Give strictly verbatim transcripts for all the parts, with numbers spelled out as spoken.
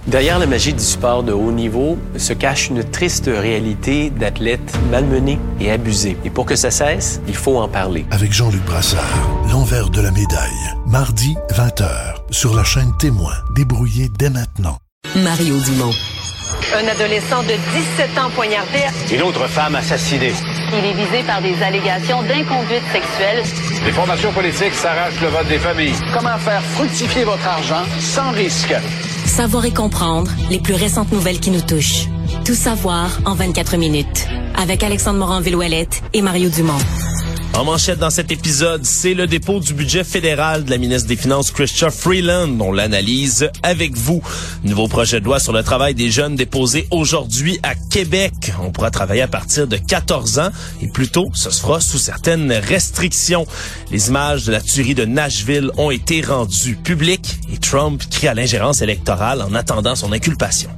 Derrière la magie du sport de haut niveau se cache une triste réalité d'athlètes malmenés et abusés. Et pour que ça cesse, il faut en parler. Avec Jean-Luc Brassard, l'envers de la médaille. Mardi, vingt heures, sur la chaîne Témoin. Débrouillé dès maintenant. Mario Dumont. Un adolescent de dix-sept ans poignardé. Une autre femme assassinée. Il est visé par des allégations d'inconduite sexuelle. Les formations politiques s'arrachent le vote des familles. Comment faire fructifier votre argent sans risque? Savoir et comprendre les plus récentes nouvelles qui nous touchent. Tout savoir en vingt-quatre minutes. Avec Alexandre Morin-Villouellette et Mario Dumont. En manchette dans cet épisode, c'est le dépôt du budget fédéral de la ministre des Finances, Chrystia Freeland. On l'analyse avec vous. Nouveau projet de loi sur le travail des jeunes déposé aujourd'hui à Québec. On pourra travailler à partir de quatorze ans et plus tôt, ce se fera sous certaines restrictions. Les images de la tuerie de Nashville ont été rendues publiques et Trump crie à l'ingérence électorale en attendant son inculpation.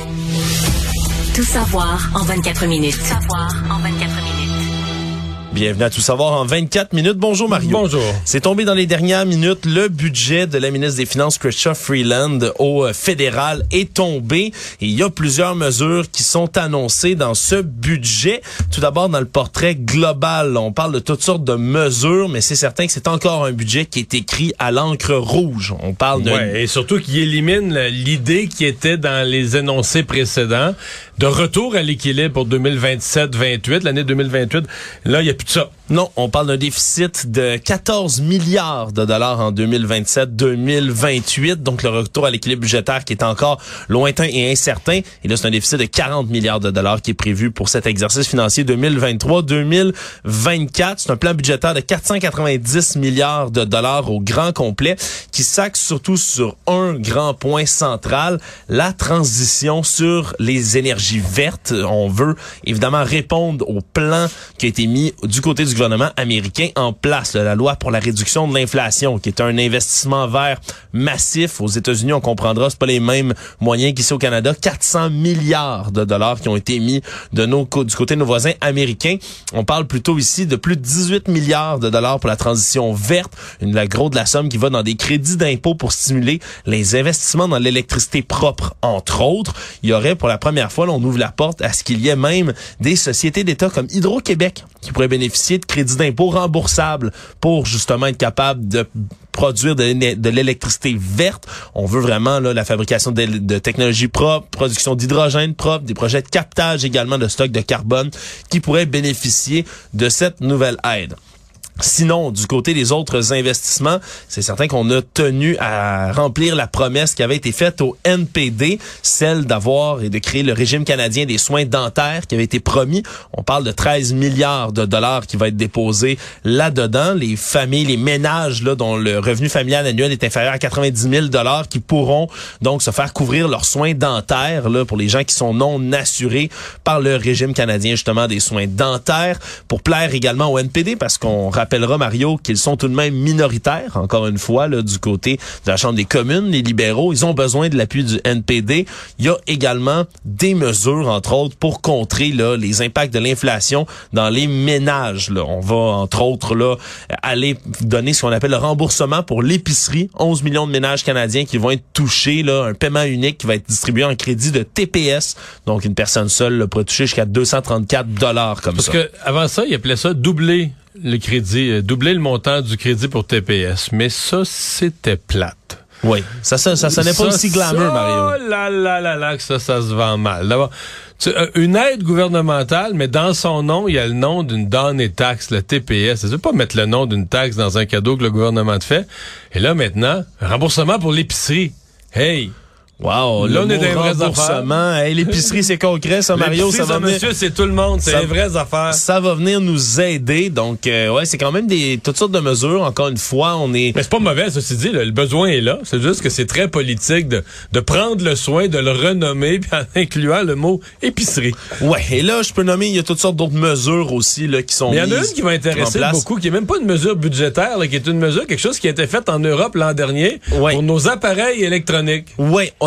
Tout savoir en vingt-quatre minutes. Tout savoir en vingt-quatre minutes. Bienvenue à Tout savoir en vingt-quatre minutes. Bonjour Mario. Bonjour. C'est tombé dans les dernières minutes. Le budget de la ministre des Finances, Chrystia Freeland, au fédéral est tombé. Et il y a plusieurs mesures qui sont annoncées dans ce budget. Tout d'abord, dans le portrait global, on parle de toutes sortes de mesures, mais c'est certain que c'est encore un budget qui est écrit à l'encre rouge. On parle de... Ouais, et surtout qu'il élimine l'idée qui était dans les énoncés précédents de retour à l'équilibre pour deux mille vingt-sept vingt-huit, l'année deux mille vingt-huit. Là, il n'y a plus de ça. Non, on parle d'un déficit de quatorze milliards de dollars en deux mille vingt-sept deux mille vingt-huit, donc le retour à l'équilibre budgétaire qui est encore lointain et incertain. Et là, c'est un déficit de quarante milliards de dollars qui est prévu pour cet exercice financier deux mille vingt-trois deux mille vingt-quatre. C'est un plan budgétaire de quatre cent quatre-vingt-dix milliards de dollars au grand complet qui s'axe surtout sur un grand point central, la transition sur les énergies vertes. On veut évidemment répondre au plan qui a été mis du côté du gouvernement américain en place, là, la loi pour la réduction de l'inflation, qui est un investissement vert massif. Aux États-Unis, on comprendra, c'est pas les mêmes moyens qu'ici au Canada. quatre cents milliards de dollars qui ont été mis de nos, du côté de nos voisins américains. On parle plutôt ici de plus de dix-huit milliards de dollars pour la transition verte. Une, la gros de la somme qui va dans des crédits d'impôt pour stimuler les investissements dans l'électricité propre, entre autres. Il y aurait, pour la première fois, là, on ouvre la porte à ce qu'il y ait même des sociétés d'État comme Hydro-Québec qui pourraient bénéficier de crédits d'impôt remboursables pour justement être capable de produire de, de l'électricité verte. On veut vraiment là la fabrication de, de technologies propres, production d'hydrogène propre, des projets de captage également de stocks de carbone qui pourraient bénéficier de cette nouvelle aide. Sinon, du côté des autres investissements, c'est certain qu'on a tenu à remplir la promesse qui avait été faite au N P D, celle d'avoir et de créer le régime canadien des soins dentaires qui avait été promis. On parle de treize milliards de dollars qui va être déposé là-dedans. Les familles, les ménages là dont le revenu familial annuel est inférieur à quatre-vingt-dix mille dollars qui pourront donc se faire couvrir leurs soins dentaires là pour les gens qui sont non assurés par le régime canadien justement des soins dentaires, pour plaire également au N P D parce qu'on rappellera, Mario, qu'ils sont tout de même minoritaires, encore une fois, là, du côté de la Chambre des communes, les libéraux. Ils ont besoin de l'appui du N P D. Il y a également des mesures, entre autres, pour contrer là, les impacts de l'inflation dans les ménages. Là. On va, entre autres, là, aller donner ce qu'on appelle le remboursement pour l'épicerie. onze millions de ménages canadiens qui vont être touchés. Là, un paiement unique qui va être distribué en crédit de T P S. Donc, une personne seule là, pourrait toucher jusqu'à deux cent trente-quatre dollars comme Parce ça. Parce que avant ça, ils appelaient ça doubler le crédit, euh, doubler le montant du crédit pour T P S. Mais ça, c'était plate. Oui, ça, ça, ça sonnait pas ça, aussi glamour, ça, Mario. Oh là là là là, que ça, ça se vend mal. D'abord, tu, euh, une aide gouvernementale, mais dans son nom, il y a le nom d'une donnée taxe, le T P S. Ça veut pas mettre le nom d'une taxe dans un cadeau que le gouvernement te fait. Et là, maintenant, remboursement pour l'épicerie. Hey! Wow, là, le on est des vraies remboursement. Hey, l'épicerie, c'est concret, ça, Mario. Ça va ça, venir... monsieur, c'est tout le monde. C'est ça... les vraies affaires. Ça va venir nous aider. Donc, euh, ouais, c'est quand même des toutes sortes de mesures. Encore une fois, on est... Mais c'est pas mauvais, ceci dit. Là, le besoin est là. C'est juste que c'est très politique de, de prendre le soin de le renommer puis en incluant le mot épicerie. Ouais. Et là, je peux nommer, il y a toutes sortes d'autres mesures aussi là qui sont Mais il y en a mises une qui va intéresser beaucoup, qui est même pas une mesure budgétaire, là, qui est une mesure, quelque chose qui a été fait en Europe l'an dernier ouais. pour nos appareils électroniques. Ouais.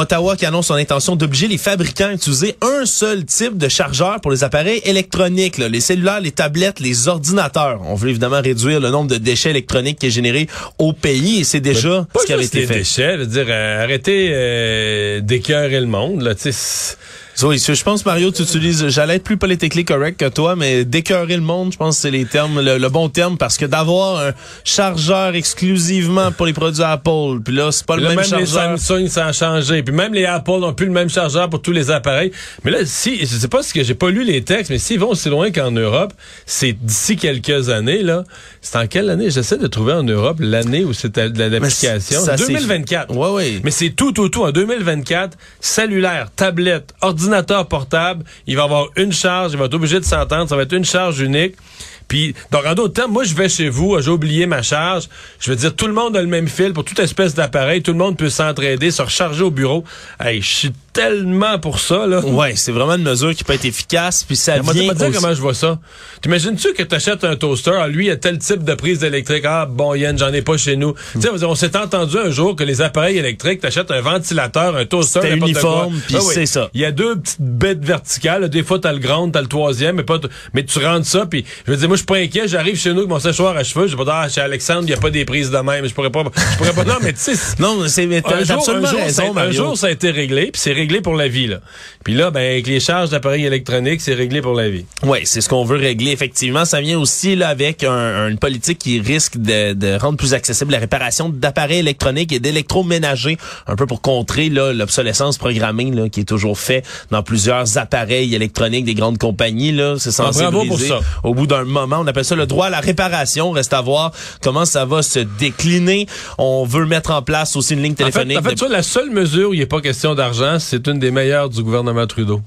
Ottawa qui annonce son intention d'obliger les fabricants à utiliser un seul type de chargeur pour les appareils électroniques, là, les cellulaires, les tablettes, les ordinateurs. On veut évidemment réduire le nombre de déchets électroniques qui est généré au pays et c'est déjà ce qui avait été les fait. Déchets, je veux dire, euh, arrêtez euh, d'écœurer le monde, là, tu sais. Oui, je pense, Mario, tu utilises, j'allais être plus politically correct que toi, mais d'écœurer le monde, je pense que c'est les termes, le, le bon terme, parce que d'avoir un chargeur exclusivement pour les produits Apple, puis là, c'est pas le là, même, même chargeur. Les Samsung, ça a changé, puis même les Apple n'ont plus le même chargeur pour tous les appareils. Mais là, si, je sais pas ce que j'ai pas lu les textes, mais s'ils vont aussi loin qu'en Europe, c'est d'ici quelques années, là. C'est en quelle année? J'essaie de trouver en Europe l'année où c'était de l'application. deux mille vingt-quatre. Ouais, ouais. Mais c'est tout, tout, tout. En deux mille vingt-quatre, cellulaire, tablette, ordinateur portable, il va avoir une charge, il va être obligé de s'entendre, ça va être une charge unique. Puis, donc, en d'autres termes, moi, je vais chez vous, j'ai oublié ma charge. Je veux dire, tout le monde a le même fil pour toute espèce d'appareil. Tout le monde peut s'entraider, se recharger au bureau. Hey, je suis tellement pour ça, là. Ouais, c'est vraiment une mesure qui peut être efficace, puis ça Mais vient... moi, dire comment je vois ça. T'imagines-tu que t'achètes un toaster, ah, lui, il a tel type de prise électrique, ah, bon, Yann, j'en ai pas chez nous. Tu sais, on s'est entendu un jour que les appareils électriques, t'achètes un ventilateur, un toaster, c'était uniforme, puis ah, oui. c'est ça. Il y a deux petites bêtes verticales, là. Des fois, t'as le ground, t'as le troisième, mais pas, t- mais tu rentres ça, puis je veux dire, moi, je suis pas inquiet, j'arrive chez nous avec mon séchoir à cheveux, je vais pas dire, ah, chez Alexandre, il y a pas des prises de même, je pourrais pas, je pourrais pas, non, mais tu sais. Non, c'est, mais t'as, un jour, absolument un jour, raison, ça, Mario. un jour, ça a été réglé, puis c'est réglé pour la vie, là. Puis là, ben, avec les charges d'appareils électroniques, c'est réglé pour la vie. Oui, c'est ce qu'on veut régler. Effectivement, ça vient aussi là avec un, une politique qui risque de, de rendre plus accessible la réparation d'appareils électroniques et d'électroménagers, un peu pour contrer là, l'obsolescence programmée là, qui est toujours fait dans plusieurs appareils électroniques des grandes compagnies. Là, c'est censé ah, bravo briser pour ça. Au bout d'un moment. On appelle ça le droit à la réparation. Reste à voir comment ça va se décliner. On veut mettre en place aussi une ligne téléphonique. En fait, en fait de... tu vois, la seule mesure où il n'est pas question d'argent, c'est une des meilleures du gouvernement Trudeau.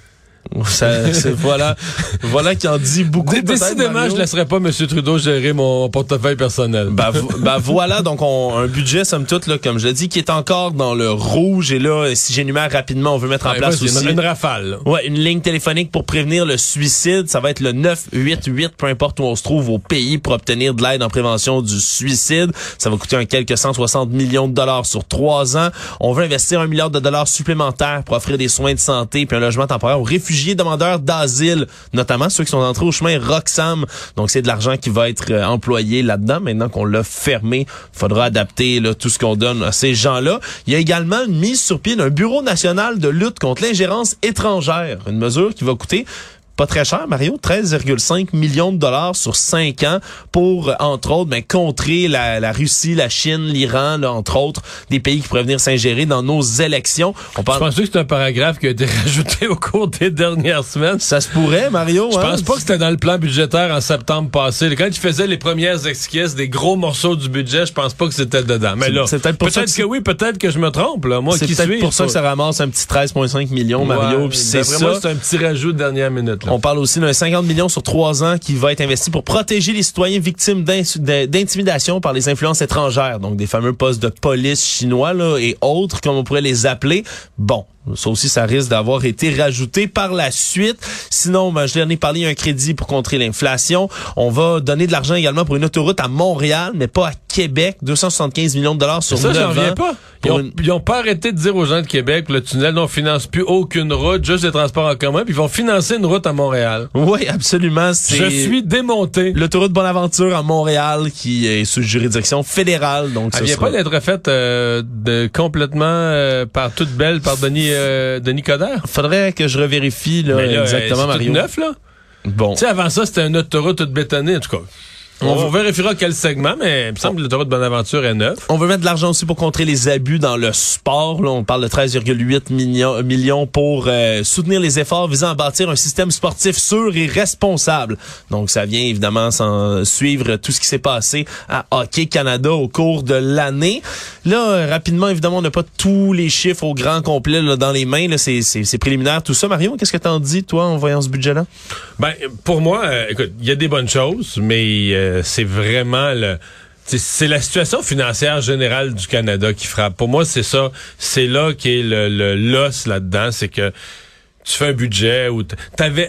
Ça, c'est, voilà, voilà qui en dit beaucoup. D- décidément, je laisserai pas M. Trudeau gérer mon portefeuille personnel. Ben, ben voilà, donc on, un budget, somme toute, là, comme je l'ai dit, qui est encore dans le rouge. Et là, si j'énumère rapidement, on veut mettre en ouais, place ouais, aussi une, une rafale. Là. Ouais, une ligne téléphonique pour prévenir le suicide. Ça va être le neuf huit huit, peu importe où on se trouve au pays, pour obtenir de l'aide en prévention du suicide. Ça va coûter un quelque cent soixante millions de dollars sur trois ans. On veut investir un milliard de dollars supplémentaires pour offrir des soins de santé puis un logement temporaire aux réfugiés demandeurs d'asile, notamment ceux qui sont entrés au chemin Roxham. Donc, c'est de l'argent qui va être euh, employé là-dedans. Maintenant qu'on l'a fermé, il faudra adapter là, tout ce qu'on donne à ces gens-là. Il y a également une mise sur pied d'un bureau national de lutte contre l'ingérence étrangère. Une mesure qui va coûter pas très cher, Mario, treize virgule cinq millions de dollars sur cinq ans pour, entre autres, ben, contrer la, la Russie, la Chine, l'Iran, là, entre autres, des pays qui pourraient venir s'ingérer dans nos élections. On parle... Je pense que c'est un paragraphe qui a été rajouté au cours des dernières semaines. Ça se pourrait, Mario. Je hein? pense pas que c'était dans le plan budgétaire en septembre passé. Quand tu faisais les premières esquisses des gros morceaux du budget, je pense pas que c'était dedans. Mais là, c'est peut-être, pour peut-être ça que, que oui, peut-être que je me trompe. Là. Moi, c'est qui peut-être suis, pour ça que ça ramasse un petit treize virgule cinq millions, Mario. Ouais, Puis c'est ça. moi, c'est un petit rajout de dernière minute. Là. On parle aussi d'un cinquante millions sur trois ans qui va être investi pour protéger les citoyens victimes d'intimidation par les influences étrangères, donc des fameux postes de police chinois là, et autres, comme on pourrait les appeler. Bon, ça aussi, ça risque d'avoir été rajouté par la suite. Sinon, ben, je l'en ai parlé, il y a un crédit pour contrer l'inflation. On va donner de l'argent également pour une autoroute à Montréal, mais pas à Québec. deux cent soixante-quinze millions de dollars sur neuf ans. Ça, j'en reviens pas. Ils ont, une... ils ont pas arrêté de dire aux gens de Québec, le tunnel, on finance plus aucune route, juste les transports en commun, puis ils vont financer une route à Montréal. Oui, absolument. C'est Je suis démonté. L'autoroute Bonaventure à Montréal, qui est sous juridiction fédérale. Donc, Elle vient sera... pas d'être faite euh, de, complètement euh, par toute belle par Denis, euh, Denis Coderre. Faudrait que je revérifie là, là exactement, euh, c'est Mario. tout neuf, là. Bon. Tu sais, avant ça, c'était une autoroute toute bétonnée, en tout cas. On, on vérifiera quel segment, mais il me semble que l'autoroute Bonaventure est neuve. On veut mettre de l'argent aussi pour contrer les abus dans le sport. Là, on parle de treize virgule huit millions, millions pour euh, soutenir les efforts visant à bâtir un système sportif sûr et responsable. Donc, ça vient évidemment sans suivre tout ce qui s'est passé à Hockey Canada au cours de l'année. Là, euh, rapidement, évidemment, on n'a pas tous les chiffres au grand complet là, dans les mains. Là, c'est, c'est, c'est préliminaire, tout ça. Mario, qu'est-ce que t'en dis, toi, en voyant ce budget-là? Ben, pour moi, euh, écoute, il y a des bonnes choses, mais... Euh, c'est vraiment le c'est, c'est la situation financière générale du Canada qui frappe. Pour moi, c'est ça, c'est là qui est le, le l'os là-dedans, c'est que tu fais un budget où t'avais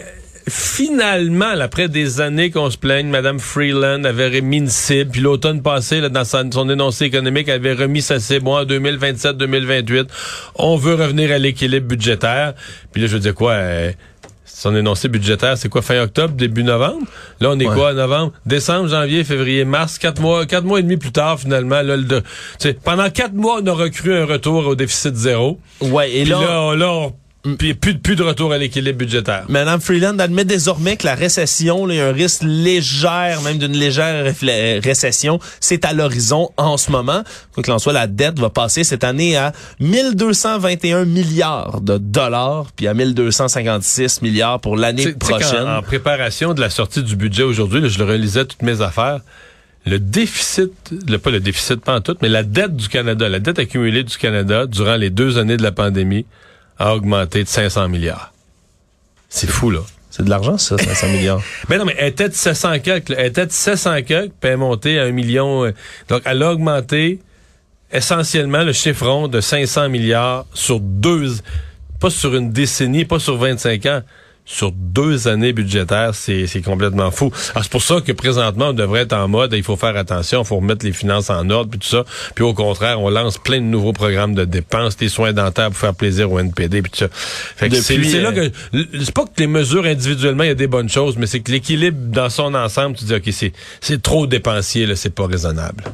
finalement, là, après des années qu'on se plaigne, Mme Freeland avait remis une cible, puis l'automne passé, là, dans sa, son énoncé économique, elle avait remis sa cible en deux mille vingt-sept deux mille vingt-huit. On veut revenir à l'équilibre budgétaire. Puis là, je veux dire quoi... Euh, son énoncé budgétaire, c'est quoi, fin octobre, début novembre? Là, on est ouais. quoi, novembre? Décembre, janvier, février, mars, quatre mois, quatre mois et demi plus tard, finalement, là, le, t'sais, pendant quatre mois, on a recru un retour au déficit zéro. Ouais, et là, là, là on, puis plus, plus de retour à l'équilibre budgétaire. Mme Freeland admet désormais que la récession, il y a un risque légère, même d'une légère réfl- récession, c'est à l'horizon en ce moment. Quoi qu'il en soit, la dette va passer cette année à mille deux cent vingt et un milliards de dollars, puis à mille deux cent cinquante-six milliards pour l'année t'sais, prochaine. En, en préparation de la sortie du budget aujourd'hui, là, je le relisais toutes mes affaires. Le déficit, le, pas le déficit pas en tout, mais la dette du Canada, la dette accumulée du Canada durant les deux années de la pandémie, a augmenté de cinq cents milliards. C'est fou, là. C'est de l'argent, ça, cinq cents milliards. Mais non, mais elle était de sept cents quelques, elle était de sept cents quelques, puis elle est montée à un million. Donc, elle a augmenté essentiellement le chiffron de cinq cents milliards sur deux, pas sur une décennie, pas sur vingt-cinq ans, sur deux années budgétaires, c'est, c'est complètement fou. Alors, c'est pour ça que présentement, on devrait être en mode, il faut faire attention, il faut remettre les finances en ordre, puis tout ça. Puis au contraire, on lance plein de nouveaux programmes de dépenses, des soins dentaires pour faire plaisir au N P D, puis tout ça. Fait que Depuis, c'est, c'est là que, c'est pas que les mesures individuellement, il y a des bonnes choses, mais c'est que l'équilibre dans son ensemble, tu dis, OK, c'est, c'est trop dépensier, là, c'est pas raisonnable.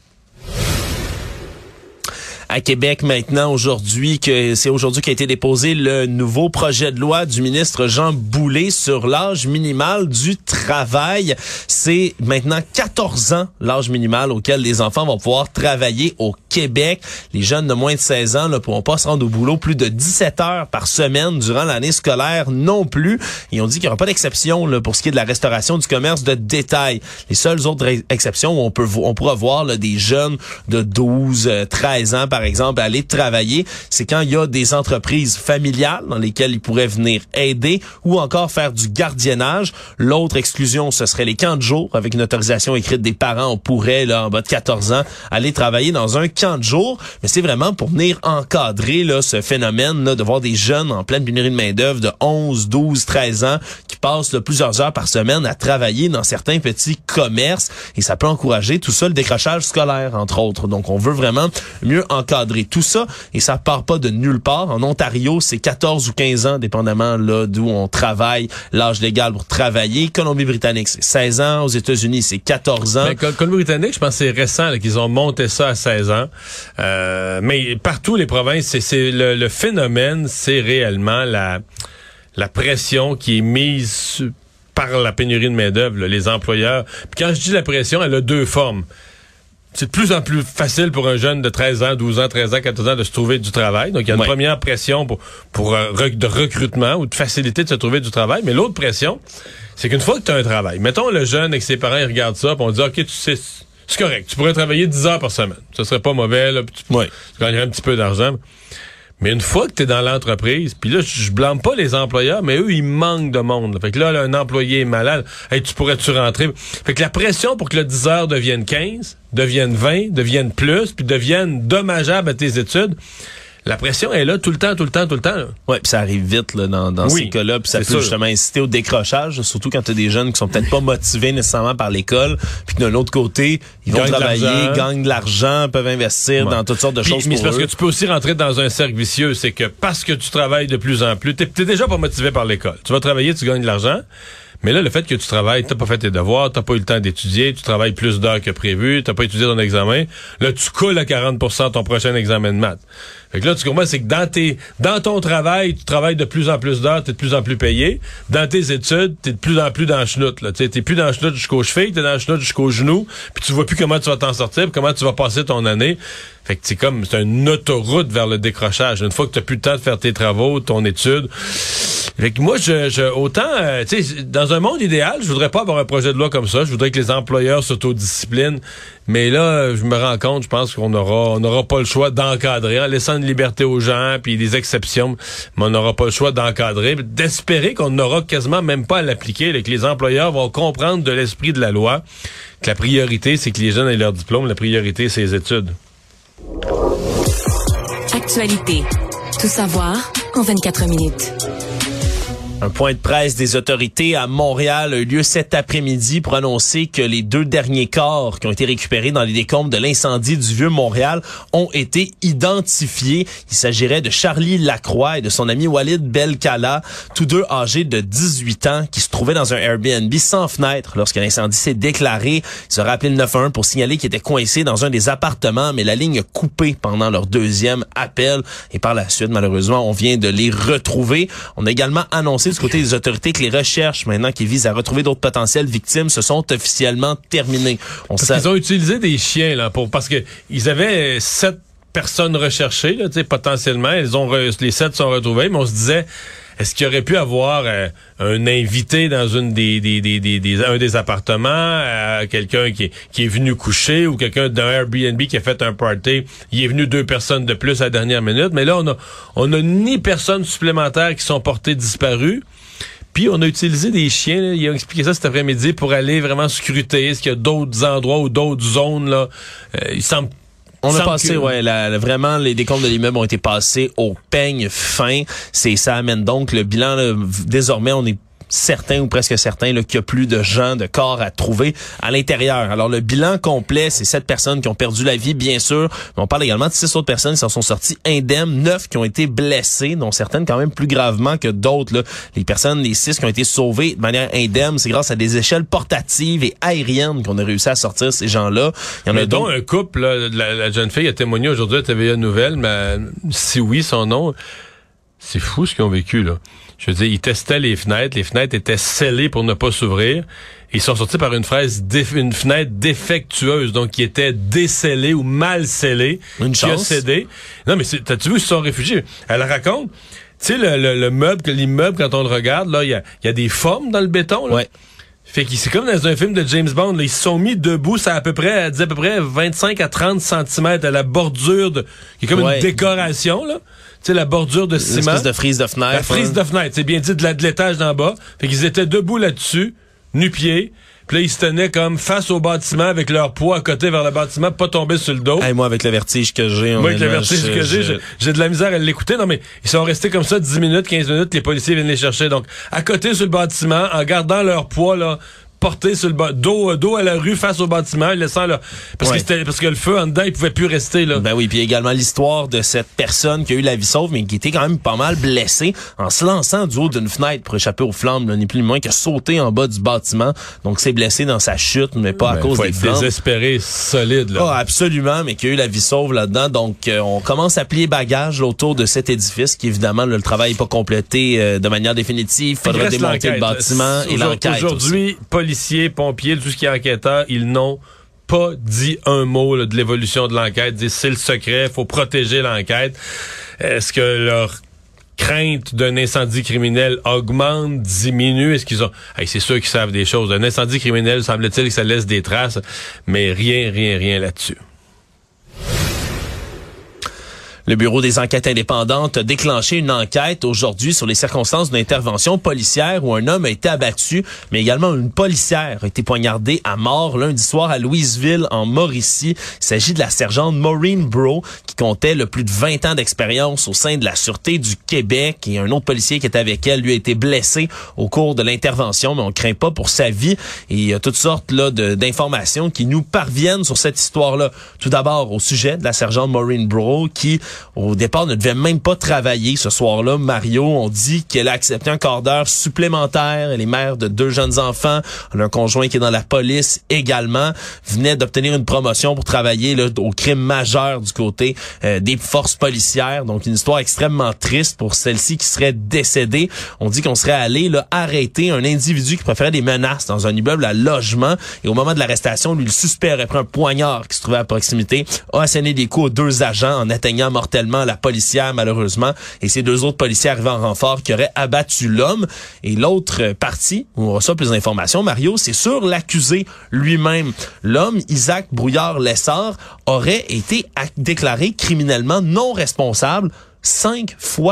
À Québec maintenant, aujourd'hui, que c'est aujourd'hui qu'a été déposé le nouveau projet de loi du ministre Jean Boulet sur l'âge minimal du travail. C'est maintenant quatorze ans, l'âge minimal auquel les enfants vont pouvoir travailler au Québec. Les jeunes de moins de seize ans ne pourront pas se rendre au boulot plus de dix-sept heures par semaine durant l'année scolaire non plus. Et on dit qu'il n'y aura pas d'exception là, pour ce qui est de la restauration du commerce de détail. Les seules autres exceptions où on peut on pourra voir là, des jeunes de douze, treize ans par exemple aller travailler, c'est quand il y a des entreprises familiales dans lesquelles ils pourraient venir aider ou encore faire du gardiennage. L'autre exclusion, ce serait les camps de jour. Avec une autorisation écrite des parents, on pourrait, là, en bas de quatorze ans, aller travailler dans un camp de jour. Mais c'est vraiment pour venir encadrer là, ce phénomène là, de voir des jeunes en pleine pénurie de main-d'œuvre de onze, douze, treize ans qui passent là, plusieurs heures par semaine à travailler dans certains petits commerces. Et ça peut encourager tout ça, le décrochage scolaire, entre autres. Donc, on veut vraiment mieux encadrer tout ça, et ça part pas de nulle part. En Ontario, c'est quatorze ou quinze ans, dépendamment là d'où on travaille, l'âge légal pour travailler. Colombie-Britannique, c'est seize ans. Aux États-Unis, c'est quatorze ans. Mais Colombie-Britannique, je pense que c'est récent là, qu'ils ont monté ça à seize ans. Euh, mais partout, les provinces, c'est, c'est le, le phénomène, c'est réellement la, la pression qui est mise par la pénurie de main-d'œuvre, là, les employeurs. Puis quand je dis la pression, elle a deux formes. C'est de plus en plus facile pour un jeune de treize ans, douze ans, treize ans, quatorze ans de se trouver du travail. Donc, il y a une ouais. première pression pour, pour euh, de recrutement ou de facilité de se trouver du travail. Mais l'autre pression, c'est qu'une fois que tu as un travail, mettons le jeune avec ses parents, ils regardent ça, puis on dit, OK, tu sais, c'est correct, tu pourrais travailler dix heures par semaine. Ça serait pas mauvais, là, puis tu, ouais. tu gagnerais un petit peu d'argent. Mais une fois que tu es dans l'entreprise, puis là, je blâme pas les employeurs, mais eux, ils manquent de monde. Là. Fait que là, là, un employé est malade. Hey, tu pourrais-tu rentrer? Fait que la pression pour que le dix heures devienne quinze, devienne vingt, devienne plus, puis devienne dommageable à tes études, la pression est là tout le temps, tout le temps, tout le temps. Oui, puis ça arrive vite là, dans, dans oui, ces cas-là, puis ça peut sûr. justement inciter au décrochage, surtout quand tu as des jeunes qui sont peut-être pas motivés nécessairement par l'école, puis de l'autre côté, ils vont travailler, gagnent de l'argent, peuvent investir ouais. dans toutes sortes de puis, choses mais pour c'est parce eux. que tu peux aussi rentrer dans un cercle vicieux, c'est que parce que tu travailles de plus en plus, t'es, t'es déjà pas motivé par l'école. Tu vas travailler, tu gagnes de l'argent. Mais là, le fait que tu travailles, t'as pas fait tes devoirs, t'as pas eu le temps d'étudier, tu travailles plus d'heures que prévu, t'as pas étudié ton examen, là, tu coules à quarante pour cent ton prochain examen de maths. Fait que là, tu comprends, c'est que dans tes, dans ton travail, tu travailles de plus en plus d'heures, t'es de plus en plus payé. Dans tes études, t'es de plus en plus dans le chenoute, là. T'sais, t'es plus dans le chenoute jusqu'aux chevilles, t'es dans le chenoute jusqu'aux genoux, puis tu vois plus comment tu vas t'en sortir, puis comment tu vas passer ton année. Fait que c'est comme, c'est une autoroute vers le décrochage. Une fois que t'as plus le temps de faire tes travaux, ton étude. Fait que moi, je, je autant, euh, tu sais, dans un monde idéal, je voudrais pas avoir un projet de loi comme ça. Je voudrais que les employeurs s'autodisciplinent. Mais là, je me rends compte, je pense qu'on aura, on n'aura pas le choix d'encadrer, en laissant une liberté aux gens, puis des exceptions, mais on n'aura pas le choix d'encadrer, d'espérer qu'on n'aura quasiment même pas à l'appliquer, là, que les employeurs vont comprendre de l'esprit de la loi, que la priorité, c'est que les jeunes aient leur diplôme, la priorité, c'est les études. Actualité. Tout savoir en vingt-quatre minutes. Un point de presse des autorités à Montréal a eu lieu cet après-midi pour annoncer que les deux derniers corps qui ont été récupérés dans les décombres de l'incendie du Vieux-Montréal ont été identifiés. Il s'agirait de Charlie Lacroix et de son ami Walid Belkala, tous deux âgés de dix-huit ans, qui se trouvaient dans un Airbnb sans fenêtre lorsque l'incendie s'est déclaré. Ils auraient appelé le neuf un un pour signaler qu'ils étaient coincés dans un des appartements, mais la ligne a coupé pendant leur deuxième appel. Et par la suite, malheureusement, on vient de les retrouver. On a également annoncé du côté des autorités que les recherches, maintenant qui visent à retrouver d'autres potentielles victimes, se sont officiellement terminées. On parce sa... qu'ils ont utilisé des chiens là pour parce que ils avaient sept personnes recherchées là, tu sais, potentiellement. Ils ont re... les sept sont retrouvés, mais on se disait, est-ce qu'il aurait pu avoir euh, un invité dans une des, des, des, des, des un des appartements, euh, quelqu'un qui est, qui est venu coucher ou quelqu'un d'un Airbnb qui a fait un party, il est venu deux personnes de plus à la dernière minute, mais là on a on a ni personnes supplémentaires qui sont portées disparues. Puis on a utilisé des chiens, là, ils ont expliqué ça cet après-midi pour aller vraiment scruter est-ce qu'il y a d'autres endroits ou d'autres zones là, euh, il semble On a passé, que... ouais, la, la, vraiment, les décombres de l'immeuble ont été passés au peigne fin. C'est, ça amène donc le bilan, là, désormais, on est certain ou presque certain là, qu'il y a plus de gens, de corps à trouver à l'intérieur. Alors, le bilan complet, c'est sept personnes qui ont perdu la vie, bien sûr. Mais on parle également de six autres personnes qui s'en sont sorties indemnes, neuf qui ont été blessées, dont certaines quand même plus gravement que d'autres. Là. Les personnes, les six qui ont été sauvées de manière indemne, c'est grâce à des échelles portatives et aériennes qu'on a réussi à sortir ces gens-là. Il y en mais a donc un couple, là, la, la jeune fille a témoigné aujourd'hui à T V A Nouvelles, mais si oui, son nom, c'est fou ce qu'ils ont vécu, là. Je veux dire, ils testaient les fenêtres, les fenêtres étaient scellées pour ne pas s'ouvrir. Ils sont sortis par une, fraise déf- une fenêtre défectueuse, donc qui était décellée ou mal scellée. Une qui chance. a cédé. Non, mais c'est, t'as-tu vu, ils se sont réfugiés. Elle raconte, tu sais, le, le, le meuble, l'immeuble, quand on le regarde, là, il y a, y a des formes dans le béton, là. Ouais. Fait que c'est comme dans un film de James Bond, là, ils se sont mis debout, ça à peu près, elle disait à peu près vingt-cinq à trente centimètres à la bordure de, qui est comme ouais. une décoration, là. Tu sais, la bordure de ciment. Une espèce de frise de fenêtre. La frise hein. de fenêtre, c'est bien dit, de, la, de l'étage d'en bas. Fait qu'ils étaient debout là-dessus, nu-pieds. Puis là, ils se tenaient comme face au bâtiment avec leur poids à côté vers le bâtiment pour pas tomber sur le dos. Hey, moi, avec le vertige que j'ai... Moi, avec le vertige que j'ai, j'ai, j'ai de la misère à l'écouter. Non, mais ils sont restés comme ça dix minutes, quinze minutes, les policiers viennent les chercher. Donc, à côté sur le bâtiment, en gardant leur poids, là, porté sur le bas, dos, dos à la rue face au bâtiment, laissant là, parce ouais. que c'était, parce que le feu en dedans, il pouvait plus rester, là. Ben oui, puis également l'histoire de cette personne qui a eu la vie sauve, mais qui était quand même pas mal blessée en se lançant du haut d'une fenêtre pour échapper aux flammes, là, ni plus ni moins que sauter en bas du bâtiment. Donc, c'est blessé dans sa chute, mais pas ben, à cause des flammes. Désespéré, solide, là. Ah, absolument, mais qui a eu la vie sauve là-dedans. Donc, euh, on commence à plier bagages là, autour de cet édifice, qui évidemment, là, le travail n'est pas complété euh, de manière définitive. Il faudrait démonter le bâtiment et l'enquête. Aujourd'hui, aussi. Policiers, pompiers, tout ce qui est enquêteur, ils n'ont pas dit un mot là, de l'évolution de l'enquête. Ils disent c'est le secret, faut protéger l'enquête. Est-ce que leur crainte d'un incendie criminel augmente, diminue? Est-ce qu'ils ont... Hey, c'est sûr qu'ils savent des choses. Un incendie criminel, semble-t-il que ça laisse des traces, mais rien, rien, rien là-dessus. Le Bureau des enquêtes indépendantes a déclenché une enquête aujourd'hui sur les circonstances d'une intervention policière où un homme a été abattu, mais également une policière a été poignardée à mort lundi soir à Louisville, en Mauricie. Il s'agit de la sergente Maureen Bro, qui comptait le plus de vingt ans d'expérience au sein de la Sûreté du Québec. Et un autre policier qui était avec elle, lui, a été blessé au cours de l'intervention, mais on craint pas pour sa vie. Et il y a toutes sortes là de, d'informations qui nous parviennent sur cette histoire-là. Tout d'abord, au sujet de la sergente Maureen Bro, qui au départ, ne devait même pas travailler ce soir-là. Mario, on dit qu'elle a accepté un quart d'heure supplémentaire. Elle est mère de deux jeunes enfants. Elle a un conjoint qui est dans la police également. Venait d'obtenir une promotion pour travailler là, au crime majeur du côté euh, des forces policières. Donc, une histoire extrêmement triste pour celle-ci qui serait décédée. On dit qu'on serait allé là, arrêter un individu qui préférait des menaces dans un immeuble à logement. Et au moment de l'arrestation, lui, le suspect aurait pris un poignard qui se trouvait à proximité, a asséné des coups aux deux agents en atteignant mortellement la policière, malheureusement, et ces deux autres policiers arrivés en renfort qui auraient abattu l'homme. Et l'autre partie, où on reçoit plus d'informations, Mario, c'est sur l'accusé lui-même. L'homme, Isaac Brouillard-Lessard, aurait été déclaré criminellement non responsable cinq fois.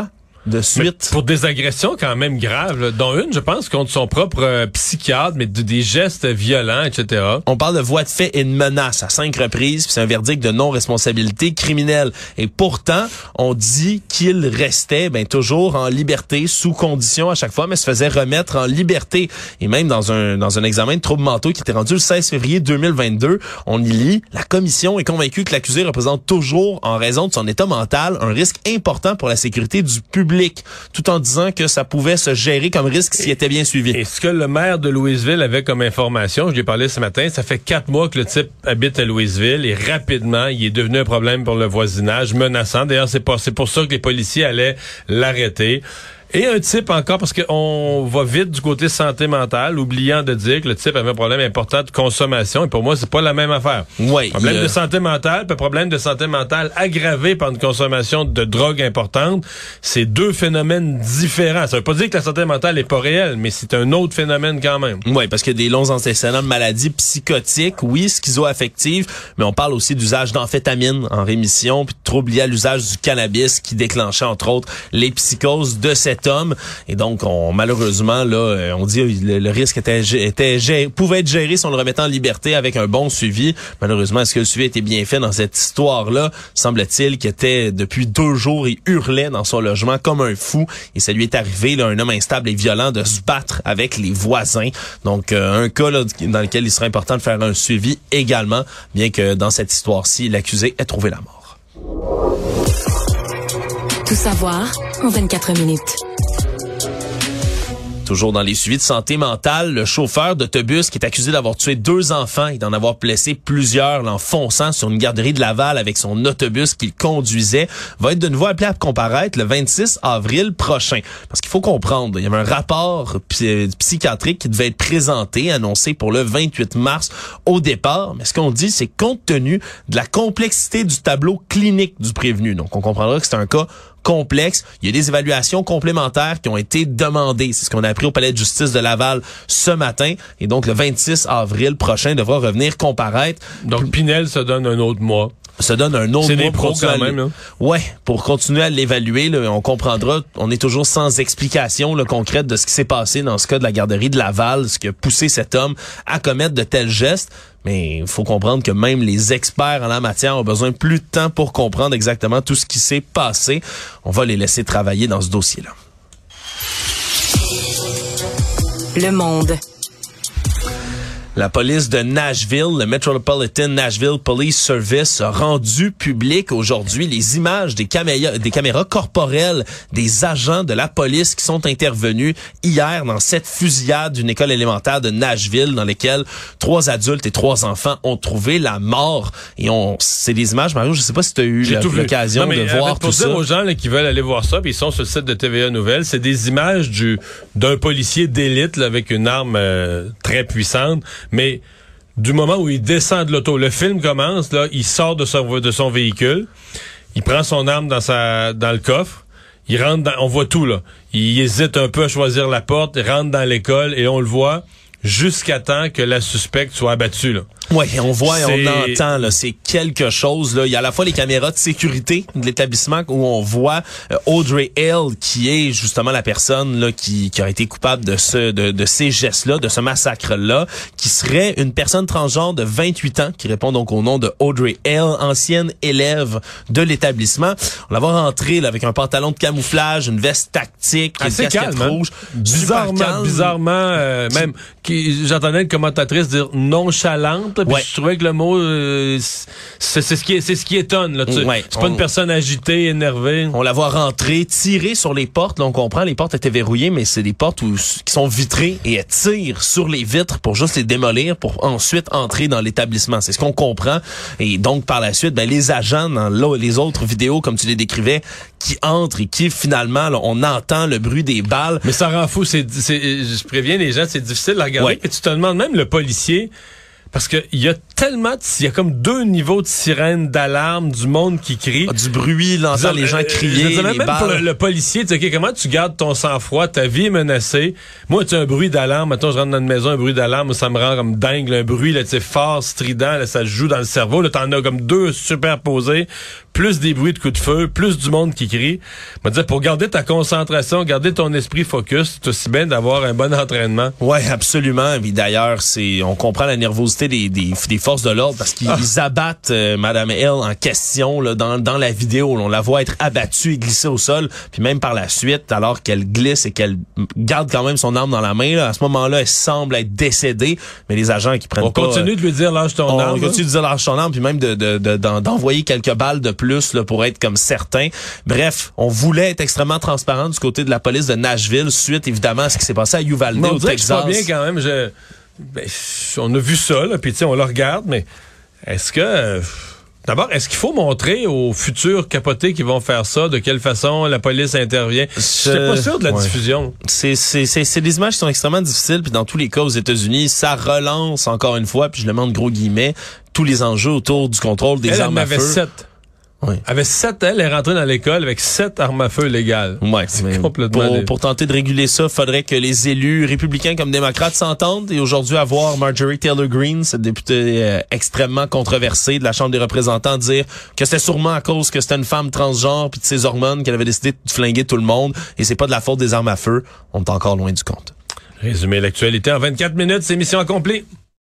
de suite. Mais pour des agressions quand même graves, là, dont une, je pense, contre son propre euh, psychiatre, mais de, des gestes violents, et cetera. On parle de voies de fait et de menaces à cinq reprises, puis c'est un verdict de non-responsabilité criminelle. Et pourtant, on dit qu'il restait ben, toujours en liberté, sous condition à chaque fois, mais se faisait remettre en liberté. Et même dans un dans un examen de troubles mentaux qui était rendu le seize février deux mille vingt-deux, on y lit, la commission est convaincue que l'accusé représente toujours, en raison de son état mental, un risque important pour la sécurité du public, tout en disant que ça pouvait se gérer comme risque s'il était bien suivi. Et ce que le maire de Louisville avait comme information, je lui ai parlé ce matin, ça fait quatre mois que le type habite à Louisville et rapidement, il est devenu un problème pour le voisinage, menaçant. D'ailleurs, c'est pas, c'est pour ça que les policiers allaient l'arrêter. Et un type encore, parce qu'on va vite du côté santé mentale, oubliant de dire que le type avait un problème important de consommation. Et pour moi, c'est pas la même affaire. Oui, problème a... de santé mentale, puis problème de santé mentale aggravé par une consommation de drogue importante. C'est deux phénomènes différents. Ça veut pas dire que la santé mentale est pas réelle, mais c'est un autre phénomène quand même. Oui, parce qu'il y a des longs antécédents de maladies psychotiques, oui, schizoaffectives, mais on parle aussi d'usage d'amphétamines en rémission, puis de troubles liés à l'usage du cannabis qui déclenchait, entre autres, les psychoses de cet homme. Et donc, on, malheureusement, là, on dit le, le risque était, était géré, pouvait être géré si on le remettait en liberté avec un bon suivi. Malheureusement, est-ce que le suivi a été bien fait dans cette histoire-là? Semble-t-il qu'il était depuis deux jours, il hurlait dans son logement comme un fou. Et ça lui est arrivé, là, un homme instable et violent, de se battre avec les voisins. Donc, euh, un cas là, dans lequel il serait important de faire un suivi également, bien que dans cette histoire-ci, l'accusé ait trouvé la mort. Tout savoir en vingt-quatre minutes. Toujours dans les suivis de santé mentale, le chauffeur d'autobus qui est accusé d'avoir tué deux enfants et d'en avoir blessé plusieurs en fonçant sur une garderie de Laval avec son autobus qu'il conduisait va être de nouveau appelé à comparaître le vingt-six avril prochain. Parce qu'il faut comprendre, il y avait un rapport psy- psychiatrique qui devait être présenté, annoncé pour le vingt-huit mars au départ. Mais ce qu'on dit, c'est compte tenu de la complexité du tableau clinique du prévenu. Donc, on comprendra que c'est un cas complexe. Il y a des évaluations complémentaires qui ont été demandées. C'est ce qu'on a appris au Palais de justice de Laval ce matin. Et donc, le vingt-six avril prochain devra revenir comparaître. Donc, Pinel se donne un autre mois. Se donne un autre C'est mois des pros quand même, là. Ouais, pour continuer à l'évaluer, là, on comprendra, on est toujours sans explication là, concrète de ce qui s'est passé dans ce cas de la garderie de Laval, ce qui a poussé cet homme à commettre de tels gestes. Mais il faut comprendre que même les experts en la matière ont besoin de plus de temps pour comprendre exactement tout ce qui s'est passé. On va les laisser travailler dans ce dossier-là. Le Monde. La police de Nashville, le Metropolitan Nashville Police Service, a rendu public aujourd'hui les images des caméras, des caméras corporelles des agents de la police qui sont intervenus hier dans cette fusillade d'une école élémentaire de Nashville dans laquelle trois adultes et trois enfants ont trouvé la mort. Et on, c'est des images, Mario, je sais pas si tu as eu l'occasion de voir tout ça. Pour dire aux gens là, qui veulent aller voir ça, puis ils sont sur le site de T V A Nouvelles, c'est des images du d'un policier d'élite là, avec une arme euh, très puissante. Mais du moment où il descend de l'auto, le film commence, là, il sort de son, de son véhicule, il prend son arme dans sa dans le coffre, il rentre dans, on voit tout, là. Il hésite un peu à choisir la porte, il rentre dans l'école et on le voit jusqu'à temps que la suspecte soit abattue, là. Oui, on voit et c'est... on entend, là, c'est quelque chose, là. Il y a à la fois les caméras de sécurité de l'établissement où on voit euh, Audrey Hale, qui est justement la personne, là, qui, qui a été coupable de ce, de, de ces gestes-là, de ce massacre-là, qui serait une personne transgenre de vingt-huit ans, qui répond donc au nom de Audrey Hale, ancienne élève de l'établissement. On la voit rentrer, là, avec un pantalon de camouflage, une veste tactique, une casquette calme, hein? rouge. Bizarrement, calme. bizarrement, euh, même, qui, j'entendais une commentatrice dire nonchalante. Puis ouais. je trouvais que le mot, euh, c'est, c'est ce qui, c'est ce qui étonne. Là, tu, ouais, c'est pas on, une personne agitée, énervée. On la voit rentrer, tirer sur les portes. Là, on comprend, les portes étaient verrouillées, mais c'est des portes où, qui sont vitrées et elle tire sur les vitres pour juste les démolir, pour ensuite entrer dans l'établissement. C'est ce qu'on comprend. Et donc, par la suite, ben, les agents dans là, les autres vidéos, comme tu les décrivais, qui entrent et qui, finalement, là, on entend le bruit des balles. Mais ça rend fou. C'est, c'est, je préviens les gens, c'est difficile à regarder. Ouais. Et tu te demandes, même le policier, parce que il y a tellement, il y a comme deux niveaux de sirène, d'alarme, du monde qui crie. Ah, du bruit, là, entend les gens crier, je les même balles. pour le, le policier, tu sais, okay, comment tu gardes ton sang-froid, ta vie est menacée. Moi, tu as un bruit d'alarme, maintenant je rentre dans une maison, un bruit d'alarme, ça me rend comme dingue, là, un bruit, là, tu sais, fort, strident, là, ça joue dans le cerveau, là, t'en as comme deux superposés, plus des bruits de coups de feu, plus du monde qui crie. Je me disais, pour garder ta concentration, garder ton esprit focus, c'est aussi bien d'avoir un bon entraînement. Ouais, absolument. Et d'ailleurs, c'est, on comprend la nervosité des, des, des forces de l'ordre parce qu'ils ah. abattent euh, Madame Hill en question là, dans, dans la vidéo. Là, on la voit être abattue et glisser au sol. Puis même par la suite, alors qu'elle glisse et qu'elle garde quand même son arme dans la main, là, à ce moment-là, elle semble être décédée. Mais les agents qui prennent on pas... On continue euh, de lui dire lâche ton on arme. On continue de dire lâche ton arme, puis même de, de, de, d'en, d'envoyer quelques balles de plus là, pour être comme certain. Bref, on voulait être extrêmement transparent du côté de la police de Nashville suite évidemment à ce qui s'est passé à Uvalde mais on au Texas. Que c'est pas bien quand même. Je, ben, on a vu ça, là, puis tu sais, on le regarde, mais est-ce que... Euh, D'abord, est-ce qu'il faut montrer aux futurs capotés qui vont faire ça, de quelle façon la police intervient? Je suis pas sûr de la ouais. diffusion. C'est, c'est, c'est, c'est des images qui sont extrêmement difficiles, puis dans tous les cas aux États-Unis, ça relance encore une fois, puis je le mets en gros guillemets, tous les enjeux autour du contrôle des elle, armes elle à feu. Sept. Oui. Avec sept, elle est rentrée dans l'école avec sept armes à feu légales. Ouais, c'est complètement. Pour, pour tenter de réguler ça, faudrait que les élus républicains comme démocrates s'entendent. Et aujourd'hui, à voir Marjorie Taylor Greene, cette députée euh, extrêmement controversée de la Chambre des représentants, dire que c'est sûrement à cause que c'était une femme transgenre puis de ses hormones qu'elle avait décidé de flinguer tout le monde. Et c'est pas de la faute des armes à feu. On est encore loin du compte. Résumer l'actualité en vingt-quatre minutes, c'est mission accomplie.